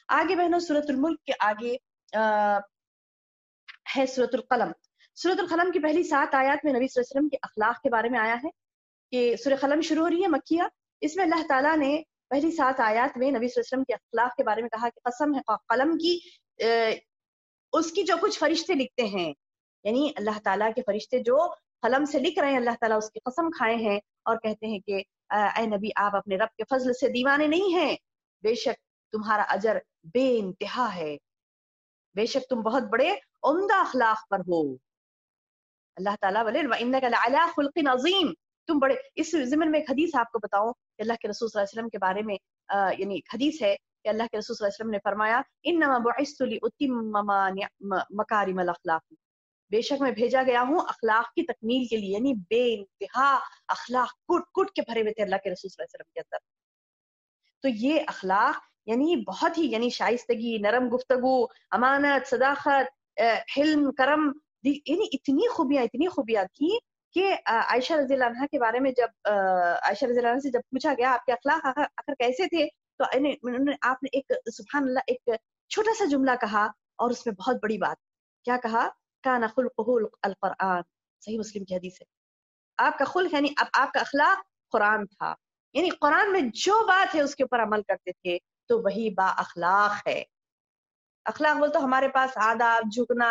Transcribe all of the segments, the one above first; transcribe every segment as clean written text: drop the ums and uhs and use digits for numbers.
آگے بہنوں سورۃ الملک کے آگے ہے سورۃ القلم. سورۃ القلم کی پہلی 7 آیات میں نبی صلی اللہ علیہ وسلم کے اخلاق کے بارے میں آیا ہے کہ سورہ قلم شروع ہو رہی ہے مکیہ. اس میں اللہ تعالیٰ نے پہلی 7 آیات میں نبی صلی اللہ علیہ وسلم کے اخلاق کے بارے میں کہا کہ قسم ہے قلم کی، اس کی جو کچھ فرشتے لکھتے ہیں، یعنی اللہ تعالیٰ کے فرشتے جو قلم سے لکھ رہے ہیں، اللہ تعالیٰ اس کی قسم کھائے ہیں اور کہتے ہیں کہ اے نبی آپ اپنے رب کے فضل سے دیوانے نہیں ہیں، بے شک تمہارا اجر بے انتہا ہے، بے شک تم بہت بڑے عمدہ اخلاق پر ہو. اللہ تعالیٰ بولے وَإِنَّكَ لَعَلَىٰ خُلْقٍ عَظِيمٍ، تم بڑے. اس ضمن میں ایک حدیث آپ کو بتاؤں کہ اللہ کے رسول صلی اللہ علیہ وسلم کے بارے میں یعنی ایک حدیث ہے کہ اللہ کے رسول صلی اللہ علیہ وسلم نے فرمایا انما بعثت لأتم مکارم الاخلاق، بے شک میں بھیجا گیا ہوں اخلاق کی تکمیل کے لیے، یعنی بے انتہا اخلاق کٹ کٹ کے بھرے ہوئے تھے اللہ کے رسول صلی اللہ علیہ وسلم کے اندر. تو یہ اخلاق یعنی بہت ہی یعنی شائستگی، نرم گفتگو، امانت، صداقت، حلم، کرم، یعنی اتنی خوبیاں تھیں کہ عائشہ رضی اللہ عنہ کے بارے میں جب عائشہ رضی اللہ عنہ سے جب پوچھا گیا آپ کے اخلاق آخر کیسے تھے، تو آپ نے ایک سبحان اللہ ایک چھوٹا سا جملہ کہا اور اس میں بہت بڑی بات. کیا کہا؟ کان خلقہ القرآن. صحیح مسلم کی حدیث ہے. آپ کا خلق یعنی آپ کا اخلاق قرآن تھا، یعنی قرآن میں جو بات ہے اس کے اوپر عمل کرتے تھے تو وہی با اخلاق ہے. اخلاق بول تو ہمارے پاس آداب، جھکنا،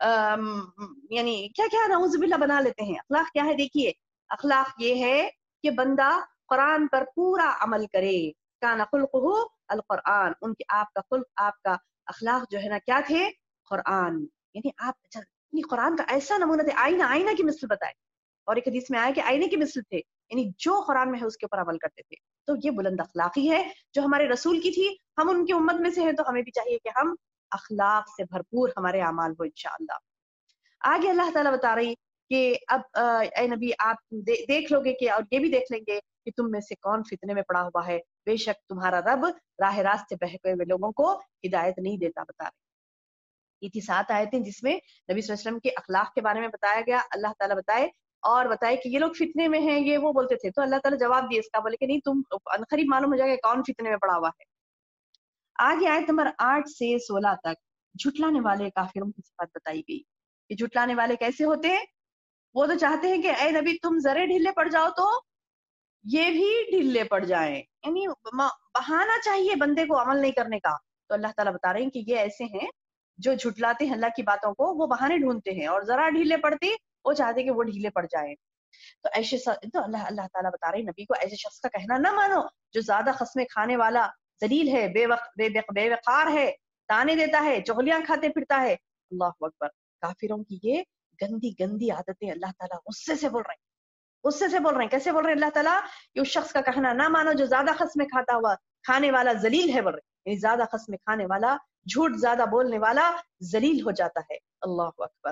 یعنی کیا کیا نعوذ باللہ بنا لیتے ہیں. اخلاق کیا ہے؟ دیکھیے اخلاق یہ ہے کہ بندہ قرآن پر پورا عمل کرے. کان خلقہ القرآن، ان کے آپ کا خلق، آپ کا اخلاق جو ہے نا کیا تھے؟ قرآن. یعنی آپ قرآن کا ایسا نمونہ تھے، آئینہ کی مثل بتائے. اور ایک حدیث میں آیا کہ آئینے کی مثل تھے، یعنی جو قرآن میں ہے اس کے اوپر عمل کرتے تھے. تو یہ بلند اخلاقی ہے جو ہمارے رسول کی تھی. ہم ان کی امت میں سے ہیں تو ہمیں بھی چاہیے کہ ہم اخلاق سے بھرپور ہمارے اعمال ہو انشاءاللہ. آگے اللہ تعالیٰ بتا رہی کہ اب اے نبی آپ دیکھ لو گے کہ اور یہ بھی دیکھ لیں گے کہ تم میں سے کون فتنے میں پڑا ہوا ہے، بے شک تمہارا رب راہ راست سے بہکے ہوئے لوگوں کو ہدایت نہیں دیتا. بتا رہے یہ تھی 7 آیتیں جس میں نبی صلی اللہ علیہ وسلم کے اخلاق کے بارے میں بتایا گیا. اللہ تعالیٰ بتائے کہ یہ لوگ فتنے میں ہیں، یہ وہ بولتے تھے. تو اللہ تعالیٰ جواب دیے اس کا، بولے کہ نہیں تم عنقریب معلوم ہو جائے گا کون فتنے میں پڑا ہوا ہے. آگے آیت نمبر 8 سے 16 تک جھٹلانے والے کافروں کی صفات بتائی گئی کہ جھٹلانے والے کیسے ہوتے ہیں. وہ تو چاہتے ہیں کہ اے نبی تم ذرے ڈھیلے پڑ جاؤ تو یہ بھی ڈھیلے پڑ جائیں، یعنی بہانا چاہیے بندے کو عمل نہیں کرنے کا. تو اللہ تعالیٰ بتا رہے ہیں کہ یہ ایسے ہیں جو جھٹلاتے ہیں اللہ کی باتوں کو، وہ بہانے ڈھونڈتے ہیں اور ذرا ڈھیلے پڑتے وہ چاہتے کہ وہ ڈھیلے پڑ جائیں. تو ایسے تو اللہ تعالیٰ بتا رہے ہیں نبی کو ایسے شخص کا کہنا نہ مانو جو زیادہ قسمیں کھانے والا، ذلیل ہے، بے وقار ہے، تانے دیتا ہے، چغلیاں کھاتے پھرتا ہے. اللہ اکبر. کافروں کی یہ گندی گندی عادتیں اللہ تعالیٰ غصے سے بول رہے ہیں. کیسے بول رہے ہیں اللہ تعالیٰ کہ اس شخص کا کہنا نہ مانو جو زیادہ قسمیں کھانے والا ذلیل ہے. بول رہے ہیں یعنی زیادہ قسمیں کھانے والا، جھوٹ زیادہ بولنے والا ذلیل ہو جاتا ہے. اللہ اکبر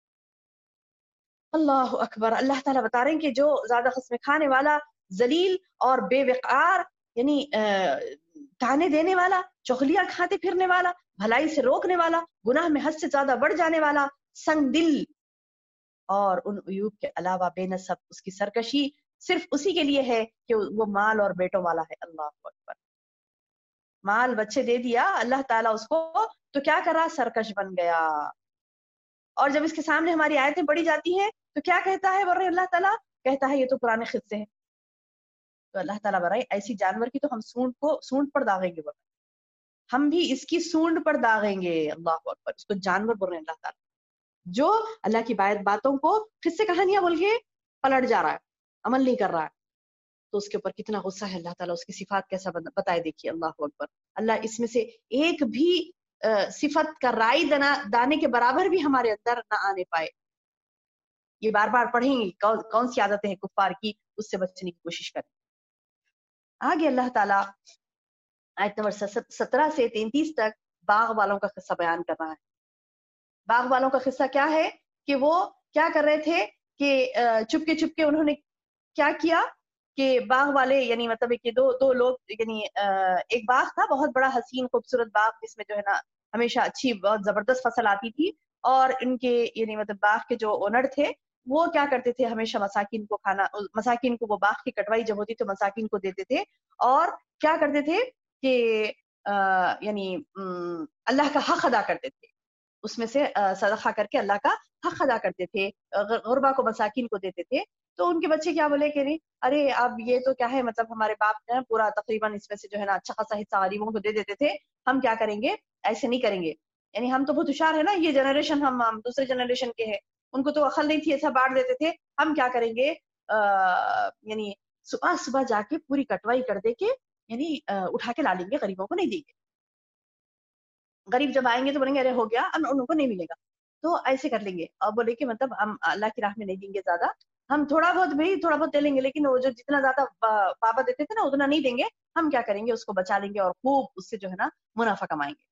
اللہ اکبر. اللہ تعالیٰ بتا رہے ہیں کہ جو زیادہ قسمیں کھانے والا، ذلیل اور بے وقار، یعنی تانے دینے والا، چغلیاں کھاتے پھرنے والا، بھلائی سے روکنے والا، گناہ میں حد سے زیادہ بڑھ جانے والا، سنگ دل، اور ان عیوب کے علاوہ بے نسب، اس کی سرکشی صرف اسی کے لیے ہے کہ وہ مال اور بیٹوں والا ہے. اللہ اکبر. مال بچے دے دیا اللہ تعالیٰ اس کو تو کیا کرا؟ سرکش بن گیا. اور جب اس کے سامنے ہماری آیتیں پڑھی جاتی ہیں تو کیا کہتا ہے؟ بول رہے اللہ تعالیٰ کہتا ہے یہ تو پرانے قصے ہیں. تو اللہ تعالیٰ بول رہے ایسی جانور کی تو ہم سونڈ پر داغیں گے. بول رہے ہم بھی اس کی سونڈ پر داغیں گے. اللہ اکبر. اس کو جانور بول رہے ہیں اللہ تعالیٰ جو اللہ کی باتوں کو قصے کہانیاں بول کے پلٹ جا رہا ہے، عمل نہیں کر رہا ہے. تو اس کے اوپر کتنا غصہ ہے اللہ تعالیٰ، اس کی صفات کیسا بتائے. دیکھیے اللہ اکبر. اللہ اس میں سے ایک بھی صفت کا رائی دانے کے برابر بھی ہمارے اندر نہ آنے پائے. یہ بار بار پڑھیں گے کون سی عادتیں ہیں کفار کی، اس سے بچنے کی کوشش کریں. آگے اللہ تعالیٰ آیت نمبر 17 سے 33 تک باغ والوں کا قصہ بیان کر رہا ہے. باغ والوں کا قصہ کیا ہے کہ وہ کیا کر رہے تھے کہ چپکے انہوں نے کیا کیا کہ باغ والے یعنی مطلب کہ دو لوگ، یعنی ایک باغ تھا بہت بڑا حسین خوبصورت باغ جس میں جو ہے نا ہمیشہ اچھی بہت زبردست فصل آتی تھی. اور ان کے یعنی مطلب باغ کے جو اونر تھے وہ کیا کرتے تھے ہمیشہ مساکین کو وہ باغ کی کٹوائی جب ہوتی تو مساکین کو دیتے تھے. اور کیا کرتے تھے کہ یعنی اللہ کا حق ادا کرتے تھے، اس میں سے صدقہ کر کے اللہ کا حق ادا کرتے تھے، غربا کو مساکین کو دیتے تھے. تو ان کے بچے کیا بولے کہ ارے اب یہ تو کیا ہے، مطلب ہمارے باپ جو ہے پورا تقریباً اس میں سے جو ہے نا اچھا خاصا حصہ غریبوں کو دے دیتے تھے، ہم کیا کریں گے، ایسے نہیں کریں گے. یعنی ہم تو بہت ہوشیار ہے نا، یہ جنریشن ہم دوسرے جنریشن کے ہیں، ان کو تو عقل نہیں تھی، ایسا بانٹ دیتے تھے. ہم کیا کریں گے، یعنی صبح صبح جا کے پوری کٹوائی کر دے کے یعنی اٹھا کے لا لیں گے، غریبوں کو نہیں دیں گے. غریب جب آئیں گے تو بولیں گے ارے ہو گیا، ان کو نہیں ملے گا. تو ایسے کر لیں گے اور بولے کہ مطلب ہم اللہ کی راہ میں نہیں دیں گے زیادہ، ہم تھوڑا بہت بھی تھوڑا بہت دے لیں گے، لیکن وہ جو جتنا زیادہ بابا دیتے تھے نا اتنا نہیں دیں گے. ہم کیا کریں گے، اس کو بچا لیں گے اور خوب اس سے جو ہے نا منافع کمائیں گے.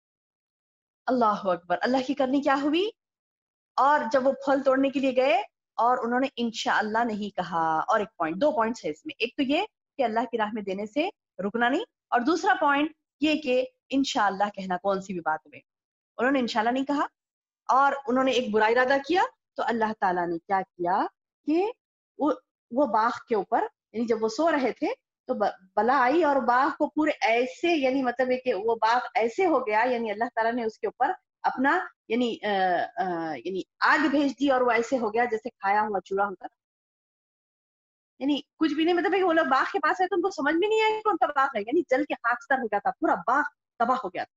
اللہ اکبر، اللہ کی کرنی کیا ہوئی. اور جب وہ پھل توڑنے کے لیے گئے اور انہوں نے انشاءاللہ نہیں کہا. اور ایک پوائنٹ، 2 پوائنٹس ہے اس میں، ایک تو یہ کہ اللہ کی راہ میں دینے سے رکنا نہیں، اور دوسرا پوائنٹ یہ کہ انشاءاللہ کہنا کون سی بھی بات میں. انہوں نے انشاءاللہ نہیں کہا اور انہوں نے ایک برا ارادہ کیا، تو اللہ تعالیٰ نے کیا کیا کہ وہ باغ کے اوپر، یعنی جب وہ سو رہے تھے تو بلا آئی اور باغ کو پورے ایسے، یعنی مطلب ہے کہ وہ باغ ایسے ہو گیا، یعنی اللہ تعالیٰ نے اس کے اوپر اپنا یعنی آگ بھیج دی اور وہ ایسے ہو گیا جیسے کھایا ہوا چوڑا ہوتا. یعنی کچھ بھی نہیں، مطلب وہ لوگ باغ کے پاس ہے تو ان کو سمجھ بھی نہیں آیا کہ ان کا باغ ہے، یعنی جل کے خاکستر ہو گیا تھا، پورا باغ تباہ ہو گیا تھا.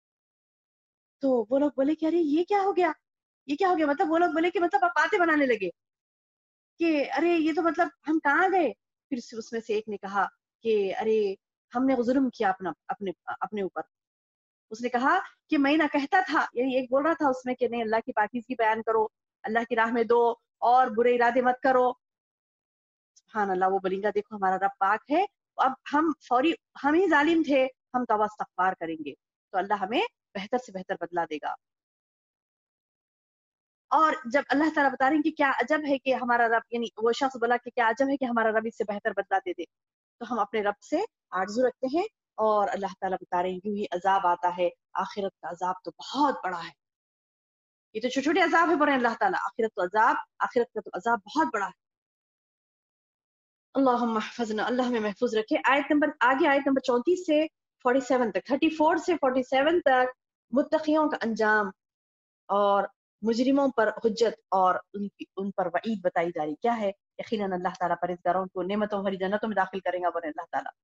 تو وہ لوگ بولے کہ ارے یہ کیا ہو گیا، یہ کیا ہو گیا. مطلب وہ لوگ بولے کہ مطلب آپ باتیں بنانے لگے کہ ارے یہ تو مطلب ہم کہاں گئے. پھر اس میں سے ایک نے کہا کہ ارے ہم نے ظلم کیا اپنے اوپر. اس نے کہا کہ میں نہ کہتا تھا، یعنی ایک بول رہا تھا اس میں کہ نہیں اللہ کی پاکیزگی بیان کرو، اللہ کی راہ میں دو اور برے ارادے مت کرو. سبحان اللہ. وہ بولیں گا دیکھو ہمارا رب پاک ہے، اب ہم ہی ظالم تھے، ہم توبہ استغفار کریں گے تو اللہ ہمیں بہتر سے بہتر بدلہ دے گا. اور جب اللہ تعالیٰ بتا رہے ہیں کہ کیا عجب ہے کہ ہمارا رب، یعنی وہ شخص بولا کہ کیا عجب ہے کہ ہمارا رب اس سے بہتر بدلہ دے دے، تو ہم اپنے رب سے آرزو رکھتے ہیں. اور اللہ تعالیٰ بتا رہے ہیں کہ یہ عذاب آتا ہے، آخرت کا عذاب تو بہت بڑا ہے. یہ تو چھوٹے چھوٹے عذاب ہے، بولے اللہ تعالیٰ، آخرت کا تو عذاب بہت بڑا ہے. اللہم احفظنا، اللہ ہمیں محفوظ رکھے. آیت نمبر 34 سے 47 تک، 34 سے 47 تک متقیوں کا انجام اور مجرموں پر حجت اور ان پر وعید بتائی جا رہی. کیا ہے؟ یقیناً اللہ تعالیٰ پرہیزگاروں کو نعمتوں بھری جنتوں میں داخل کریں گا، بولے اللہ تعالیٰ.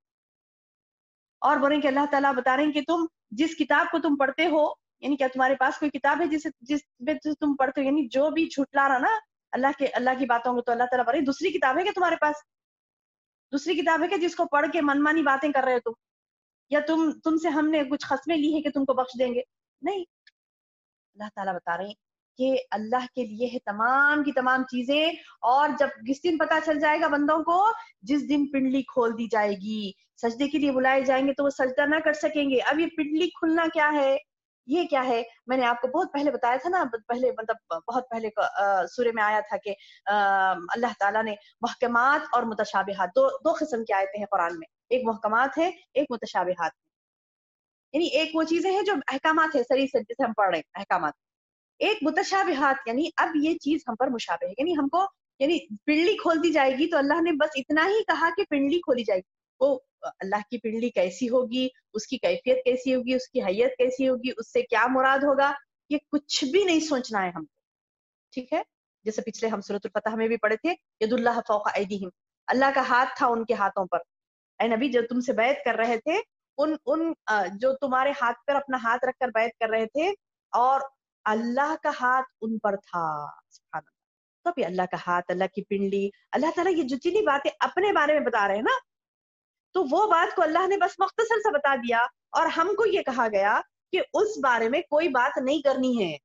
اور بولیں کہ اللہ تعالیٰ بتا رہے ہیں کہ تم جس کتاب کو تم پڑھتے ہو، یعنی کیا تمہارے پاس کوئی کتاب ہے جس میں تم پڑھتے ہو، یعنی جو بھی جھٹلا رہا نا اللہ کی باتوں کو، تو اللہ تعالیٰ بتا رہے ہیں دوسری کتاب ہے کہ تمہارے پاس، دوسری کتاب ہے کہ جس کو پڑھ کے منمانی باتیں کر رہے ہو تم، یا تم سے ہم نے کچھ قسمیں لی ہے کہ تم کو بخش دیں گے. نہیں، اللہ تعالیٰ بتا رہے ہیں کہ اللہ کے لیے ہے تمام کی تمام چیزیں. اور جب جس دن پتا چل جائے گا بندوں کو، جس دن پنڈلی کھول دی جائے گی، سجدے کے لیے بلائے جائیں گے تو وہ سجدہ نہ کر سکیں گے. اب یہ پنڈلی کھلنا کیا ہے، یہ کیا ہے؟ میں نے آپ کو بہت پہلے بتایا تھا نا، بہت پہلے سورے میں آیا تھا کہ اللہ تعالیٰ نے محکمات اور متشابہات، دو قسم کی آیتیں ہیں قرآن میں، ایک محکمات ہے، ایک متشابہات ہے. یعنی ایک وہ چیزیں ہیں جو احکامات ہے، سری سے جسے ہم پڑھ رہے ہیں احکامات. ایک متشابہات، یعنی اب یہ چیز ہم پر مشابہ ہے، یعنی ہم کو، یعنی پنڈلی کھول دی جائے گی تو اللہ نے بس اتنا ہی کہا کہ پنڈلی کھولی جائے گی. وہ اللہ کی پنڈلی کیسی ہوگی، اس کی کیفیت کیسی ہوگی، اس کی حیت کیسی ہوگی، اس سے کیا مراد ہوگا، یہ کچھ بھی نہیں سوچنا ہے ہم کو. ٹھیک ہے؟ جیسے پچھلے ہم سورۃ الفتح میں بھی پڑھے تھے، ید اللہ فوق ایدیہم، اللہ کا ہاتھ تھا ان کے ہاتھوں پر. اے نبی، جو تم سے بیعت کر رہے تھے، ان جو تمہارے ہاتھ پر اپنا ہاتھ رکھ کر بیعت کر رہے تھے، اور اللہ کا ہاتھ ان پر تھا. سبحان اللہ. تو بھی اللہ کا ہاتھ، اللہ کی پنڈلی، اللہ تعالیٰ یہ جو جتنی باتیں اپنے بارے میں بتا رہے ہیں نا، تو وہ بات کو اللہ نے بس مختصر سا بتا دیا، اور ہم کو یہ کہا گیا کہ اس بارے میں کوئی بات نہیں کرنی ہے.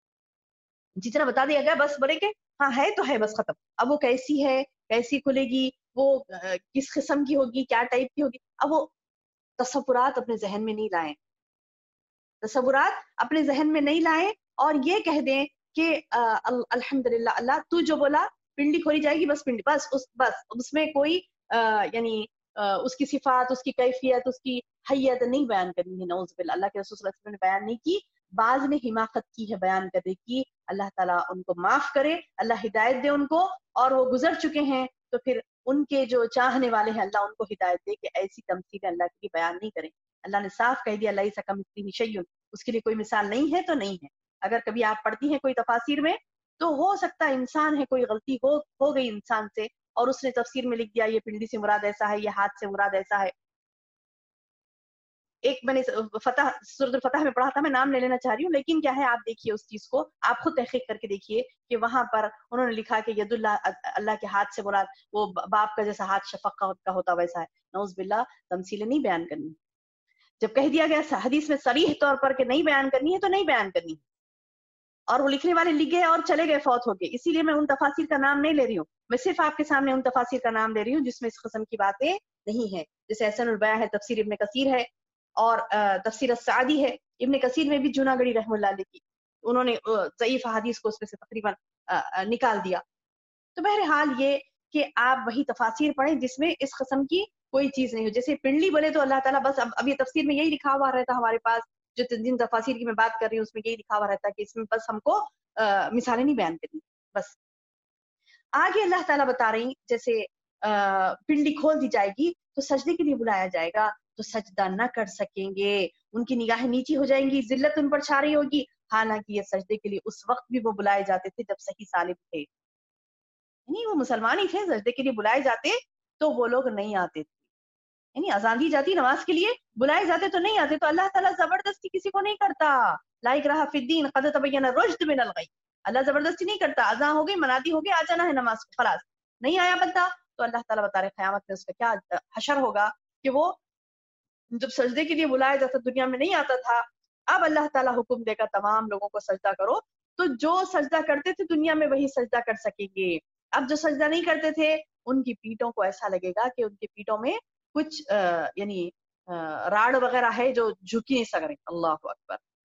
جتنا بتا دیا گیا بس بولے کہ ہاں ہے تو ہے، بس ختم. اب وہ کیسی ہے، کیسی کھلے گی، وہ کس قسم کی ہوگی، کیا ٹائپ کی ہوگی، اب وہ تصورات اپنے ذہن میں نہیں لائیں، تصورات اپنے ذہن میں نہیں لائیں، اور یہ کہہ دیں کہ الحمدللہ اللہ تو جو بولا پنڈلی کھولی جائے گی، بس پنڈلی، بس اس میں کوئی یعنی اس کی صفات، اس کی کیفیت، اس کی حیت نہیں بیان کرنی ہے. نعوذ باللہ. اللہ کے رسول صلی اللہ علیہ وسلم نے بیان نہیں کی، بعض نے حماقت کی ہے بیان کرنے کی. اللہ تعالیٰ ان کو معاف کرے، اللہ ہدایت دے ان کو، اور وہ گزر چکے ہیں تو پھر ان کے جو چاہنے والے ہیں اللہ ان کو ہدایت دے کہ ایسی تمثیل اللہ کی بیان نہیں کریں. اللہ نے صاف کہہ دیا لیس کمثلہ شیء، اس کے لیے کوئی مثال نہیں ہے تو نہیں ہے. اگر کبھی آپ پڑھتی ہیں کوئی تفاسیر میں تو ہو سکتا ہے انسان ہے، کوئی غلطی ہو گئی انسان سے اور اس نے تفسیر میں لکھ دیا یہ پنڈلی سے مراد ایسا ہے، یہ ہاتھ سے مراد ایسا ہے. ایک میں نے سورۃ الفتح میں پڑھا تھا، میں نام لے لینا چاہ رہی ہوں، لیکن کیا ہے آپ دیکھیے اس چیز کو، آپ خود تحقیق کر کے دیکھیے کہ وہاں پر انہوں نے لکھا کہ ید اللہ، اللہ کے ہاتھ سے مراد وہ باپ کا جیسا ہاتھ شفق کا ہوتا ویسا ہے. نعوذ باللہ، تمثیلیں نہیں بیان کرنی. جب کہہ دیا گیا حدیث میں صریح طور پر کہ نہیں بیان کرنی ہے تو نہیں بیان کرنی، اور وہ لکھنے والے لکھ گئے اور چلے گئے، فوت ہو گئے. اسی لیے میں ان تفاسیر کا نام نہیں لے رہی ہوں، میں صرف آپ کے سامنے ان تفاسیر کا نام لے رہی ہوں جس میں اس قسم کی باتیں نہیں ہیں. جیسے احسن البیاں ہے، تفسیر ابن کثیر ہے، اور تفسیر السعدی ہے. ابن کثیر میں بھی جوناگڑی رحمہ اللہ علیہ کی انہوں نے ضعیف حدیث کو اس میں سے تقریباً نکال دیا. تو بہرحال یہ کہ آپ وہی تفاسیر پڑھیں جس میں اس قسم کی کوئی چیز نہیں ہو. جیسے پنڈلی بولے تو اللہ تعالیٰ بس اب یہ تفسیر میں یہی لکھا ہوا رہتا ہمارے پاس، جو جن تفاسیر کی میں بات کر رہی ہوں اس میں یہی لکھا ہوا رہتا ہے کہ اس میں بس ہم کو مثالیں نہیں بیان کرنی. بس آگے اللہ تعالیٰ بتا رہی جیسے پنڈلی کھول دی جائے گی تو سجدے کے لیے بلایا جائے گا تو سجدہ نہ کر سکیں گے، ان کی نگاہیں نیچی ہو جائیں گی، ذلت ان پر چھا رہی ہوگی. حالانکہ یہ سجدے کے لیے اس وقت بھی وہ بلائے جاتے تھے جب صحیح سالم تھے، یعنی وہ مسلمان ہی تھے، سجدے کے لیے بلائے جاتے تو وہ لوگ نہیں آتے تھے. یعنی اذان دی جاتی نماز کے لیے، بلائے جاتے تو نہیں آتے. تو اللہ تعالیٰ زبردستی کسی کو نہیں کرتا. لا اکراہ فی الدین قد تبین الرشد من الغی، اللہ زبردستی نہیں کرتا. اذان ہو گئی، منادی ہو گئی، آ جانا ہے نماز کو، خلاص. نہیں آیا بندہ تو اللہ تعالیٰ بتا رہے قیامت میں اس کا کیا حشر ہوگا کہ وہ جب سجدے کے لیے بلایا جاتا دنیا میں نہیں آتا تھا، اب اللہ تعالیٰ حکم دے گا تمام لوگوں کو سجدہ کرو، تو جو سجدہ کرتے تھے دنیا میں وہی سجدہ کر سکیں گے. اب جو سجدہ نہیں کرتے تھے ان کی پیٹوں کو ایسا لگے گا کہ ان کی پیٹوں میں کچھ یعنی راڑ وغیرہ ہے جو جھکی نہیں سک رہے. اللہ اکبر.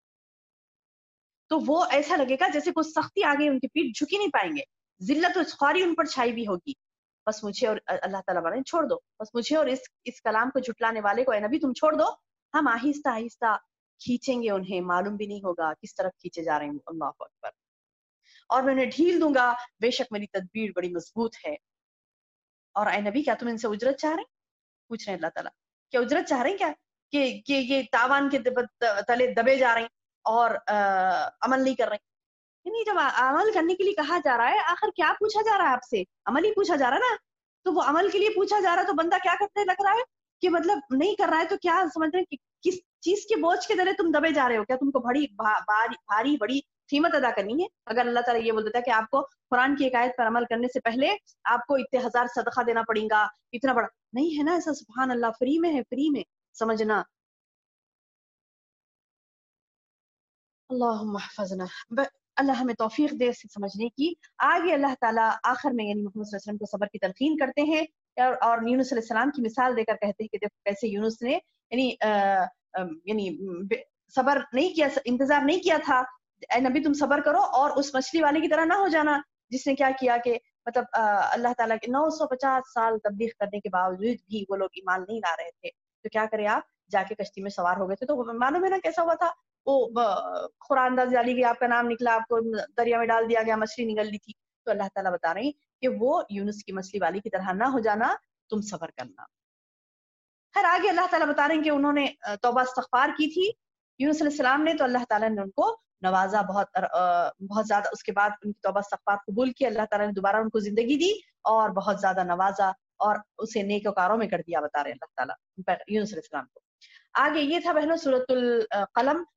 تو وہ ایسا لگے گا جیسے کوئی سختی آ گئی، ان کی پیٹ جھکی نہیں پائیں گے، ذلت و خواری ان پر چھائی بھی ہوگی. بس مجھے اور اللہ تعالیٰ بولے چھوڑ دو، بس مجھے اور اس کلام کو جھٹلانے والے کو اے نبی تم چھوڑ دو، ہم آہستہ آہستہ کھینچیں گے انہیں، معلوم بھی نہیں ہوگا کس طرف کھینچے جا رہے ہیں. اللہ اکبر. اور میں انہیں ڈھیل دوں گا، بے شک میری تدبیر بڑی مضبوط ہے. اور اے نبی کیا تم ان سے اجرت چاہ رہے ہیں؟ پوچھ رہے ہیں اللہ تعالیٰ، کیا اجرت چاہ رہے ہیں کیا کہ یہ تاوان کے تلے دبے جا رہے ہیں اور عمل نہیں کر رہے ہیں؟ یعنی جب عمل کرنے کے لیے کہا جا رہا ہے، آخر کیا پوچھا جا رہا ہے آپ سے؟ عمل ہی پوچھا جا رہا ہے نا. تو وہ عمل کے لیے پوچھا جا رہا ہے تو بندہ کیا کرنے لگ رہا ہے کہ مطلب نہیں کر رہا ہے تو کیا سمجھ رہے ہیں کہ کس چیز کے بوجھ کے تلے تم دبے جا رہے ہو؟ کیا تم کو بھاری بڑی قیمت ادا کرنی ہے؟ اگر اللہ تعالیٰ یہ بول دیتا ہے کہ آپ کو قرآن کی ایک آیت پر عمل کرنے سے پہلے آپ کو اتنے ہزار صدقہ دینا پڑے گا، اتنا بڑا نہیں ہے نا ایسا. سبحان اللہ، فری میں ہے، فری میں سمجھنا. اللہم احفظنا، اللہ ہمیں توفیق دے اسے سمجھنے کی. آگے اللہ تعالیٰ آخر میں یعنی محمد صلی اللہ علیہ وسلم کو صبر کی تلقین کرتے ہیں اور یونس علیہ السلام کی مثال دے کر کہتے ہیں کہ دیکھو کیسے یونس نے یعنی صبر نہیں کیا، انتظار نہیں کیا تھا. اے نبی تم صبر کرو اور اس مچھلی والے کی طرح نہ ہو جانا جس نے کیا کیا کہ مطلب اللہ تعالیٰ کے 950 سال تبلیغ کرنے کے باوجود بھی وہ لوگ ایمان نہیں لا رہے تھے. تو کیا کرے آپ، جا کے کشتی میں سوار ہو گئے تھے. تو معلوم ہے نا کیسا ہوا تھا، وہ قرآن ڈالی گئی، آپ کا نام نکلا، آپ کو دریا میں ڈال دیا گیا، مچھلی نکل لی تھی. تو اللہ تعالیٰ بتا رہے ہیں کہ وہ یونس کی مچھلی والی کی طرح نہ ہو جانا، تم صبر کرنا. خیر آگے اللہ تعالیٰ بتا رہے ہیں کہ انہوں نے توبہ استغفار کی تھی یونس علیہ السلام نے، تو اللہ تعالیٰ نے ان کو نوازا بہت زیادہ. اس کے بعد ان کی توبہ استغفار قبول کی، اللہ تعالیٰ نے دوبارہ ان کو زندگی دی اور بہت زیادہ نوازا اور اسے نیک وکاروں میں کر دیا، بتا رہے ہیں اللہ تعالیٰ یونس علیہ السلام کو. آگے یہ تھا بہنوں سورۃ القلم.